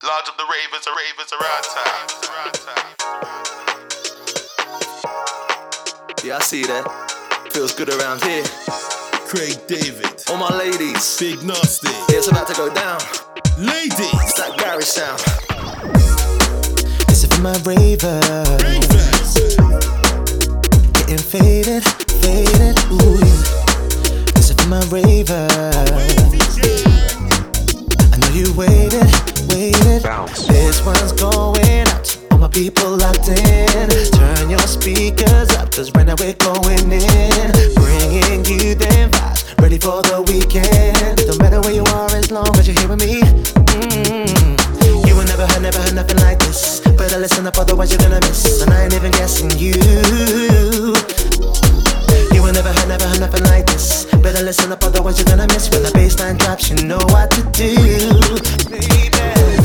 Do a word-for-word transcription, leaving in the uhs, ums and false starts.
Large up the ravers, the ravers around town. Yeah, I see that. Feels good around here. Craig David, All my ladies, Big Nasty, yeah, it's about to go down. ladies, It's that garage sound. This is for my ravers, ravers, getting faded, faded, ooh yeah. This is for my ravers, I know you waited, waited. Bounce. This one's going out to all my people locked in. Turn your speakers up, cause right now we're going in. Bringing you them vibes, ready for the weekend. Don't matter where you are as long as you're here with me. Mm-hmm. You will never heard, never heard nothing like this. Better listen up, otherwise you're gonna miss. And I ain't even guessing you. You will never heard, never heard nothing like this. Better listen up, otherwise you're gonna miss. When the bassline drops, you know what to do, baby.